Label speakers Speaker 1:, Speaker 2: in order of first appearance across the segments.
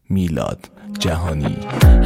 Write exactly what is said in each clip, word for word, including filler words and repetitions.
Speaker 1: میلاد جهانی.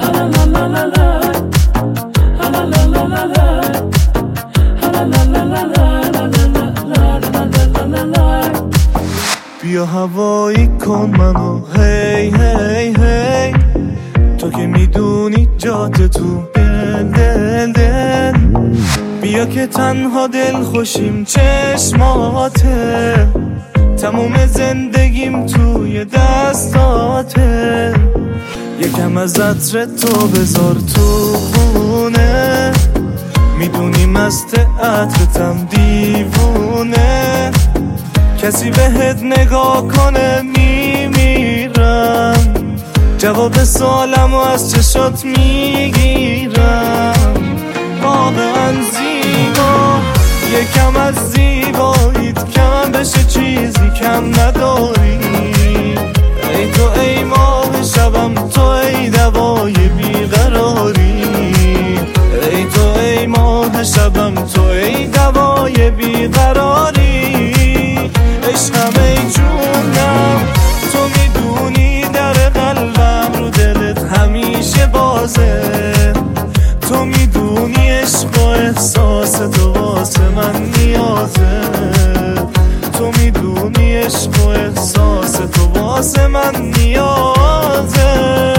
Speaker 2: بیا هوایی کن منو هی هی هی، تو که میدونی جات تو دل دل دل. بیا که تنها دل خوشیم چشماته، تموم زندگیم توی دستاته. یکم از عطر تو بذار تو خونه، میدونی مست عطرتم دیوونه. کسی بهت نگاه کنه میمیرم، جواب سوالمو از چشات میگیرم. واقعا زیبا، یکم از زیباییت کم بشه چیزی کم نداری. ای تو ای ماه شبم، تو ای دوای بیقراری. ای تو ای ماه شبم، تو ای دوای بیقراری. عشقم ای جونم، تو میدونی در قلبم رو دلت همیشه بازه. تو میدونی عشق و احساس تو واسه من نیازه. تو میدونی عشق و احساس تو واسه من نیازه.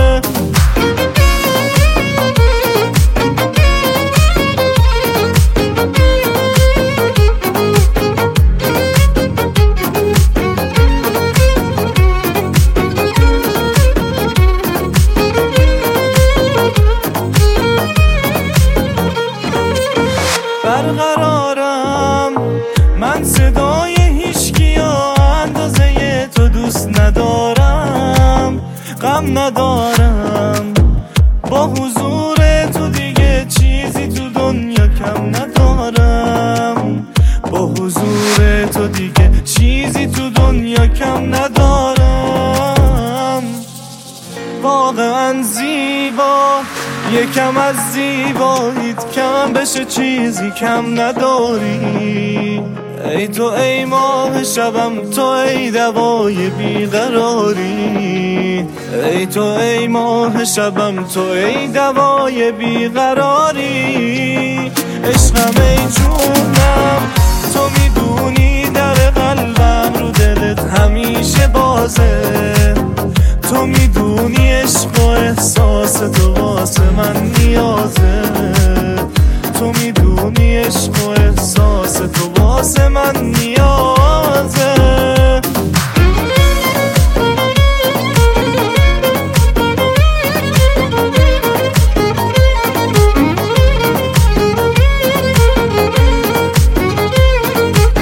Speaker 2: برقرارم من صدای هیچکیا، اندازه تو دوست ندارم. غم ندارم با حضور تو، دیگه چیزی تو دنیا کم ندارم. با حضور تو دیگه چیزی تو دنیا کم ندارم. واقعا زیبا، یکم از زیباییت کم بشه چیزی کم نداری. ای تو ای ماه شبم، تو ای دوای بیقراری. ای تو ای ماه شبم، تو ای دوای بیقراری. عشقم ای جونم، تو میدونی در قلبم رو دلت همیشه بازه. تو میدونی عشق و احساس تو واسه من نیازه. تو میدونی عشق و احساس تو واسه من نیازه.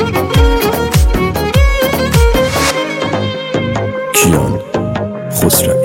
Speaker 1: کیان خسروی.